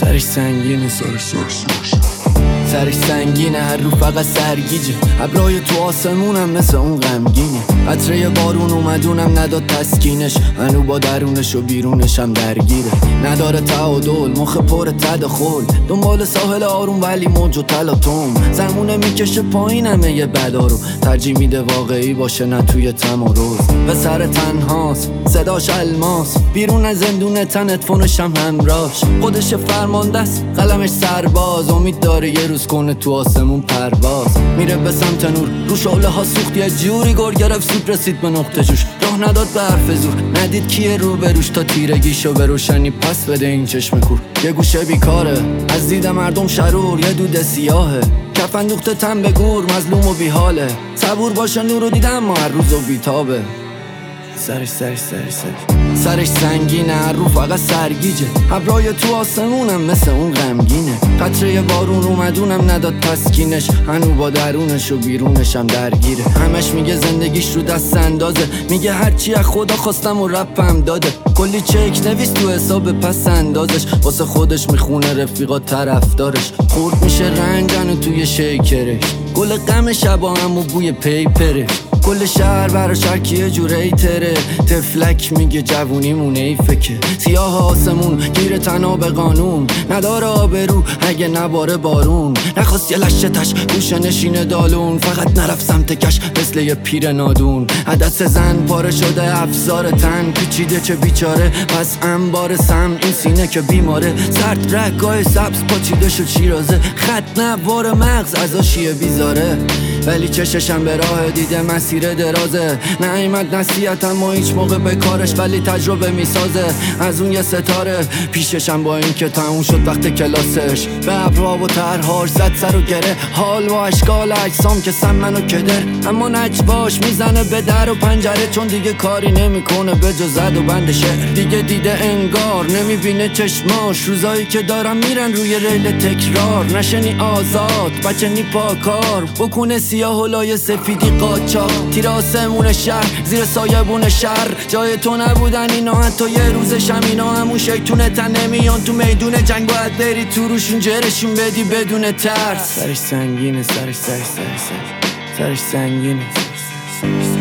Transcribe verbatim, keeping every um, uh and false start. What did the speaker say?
سرش سنگینه، سرش سرش سرش سنگینه، هر رو فقط سرگیجه. ابرای تو آسمونم مثل اون غمگینه. قطره بارون اومدونم نداد تسکینش، هنو با درونش و بیرونشم درگیره. نداره تعادل، مخ پر تداخل، دنبال ساحل آروم ولی موج و تلاطم. زمونه میکشه پایین همه یه بدا رو، ترجیح میده واقعی باشه نه توی تمارز. به سر تنهاست، صداش الماس، بیرون از زندون تن ادفونش هم همراش. خودش فرمانده است، قلمش سرباز، امید داره یه روز کنه تو آسمون پرواز. میره به سمت نور، رو شعله ها سوخت یه جوری گر گرفت سوپ رسید به نقطه جوش. راه نداد به حرف زور، ندید کیه رو بروش تا تیرگیشو به روشنی پس بده این چشم کور. یه گوشه بیکاره از دید مردم شرور، یه دود سیاهه کفن دوخته تن به گور، مظلوم و بیحاله. صبور باشه نور رو دیدم ما هر روز و بیتابه. سرش سرش سرش سرش سرش سنگینه، هر رو فقط سرگیجه. ابرای تو آسمونم مثل اون غمگینه. قطره بارون اومدونم نداد تسکینش، هنو با درونش و بیرونشم درگیره. همش میگه زندگیش رو دست اندازه، میگه هرچی از خدا خواستم و رپم داده. کلی چک نویس تو حساب پس اندازش، واسه خودش میخونه رفیقا طرفدارش. خورد میشه رنگن و توی شیکرش، گل غم شبا هم و بوی پیپره. کل شهر براش هرکی یه جور ایتره، تفلک میگه جوونیمونه ای فکه. سیاه آسمون گیر تنها به قانون، نداره آبرو اگه نباره بارون. نخواست یه لشه تش گوشه نشینه دالون، فقط نرفت سمت کش مثل یه پیر نادون. عدس زن پاره شده افزار تن، پیچیده چه بیچاره پس انبار سم. این سینه که بیماره، سرد رگای سبز پاچیده شد شیرازه. خط نوار مغز ازاشیه بیزاره، ولی چششم به راه دیده مسیر درازه. نعیمت نصیحت اما هیچ موقع به کارش، ولی تجربه میسازه از اون یه ستاره. پیششم با این که تموم شد وقت کلاسش، به ابرها و طرحاش زد سر و گره. حال و اشکال اجسام که سم منو کدر، اما نجواش میزنه به در و پنجره. چون دیگه کاری نمیکنه به جز زد و بند شعر. دیگه دیده انگار نمیبینه چشماش، روزایی که دارم میرن روی ریل تکرار. نشنی آزاد بچه نی پاکار، بکنه سیاه و لای سفیدی قاچاق. تیر آسمون شهر زیر سایبون شهر، جای تو نبودن اینا حتی یه روزشم. اینا همون شیطونه تن نمیان تو میدون جنگ، باید بری تو روشون جرشون بدی بدون ترس. سرش سنگینه، سرش سرش سرش سرش سرش سنگینه، سرش سرش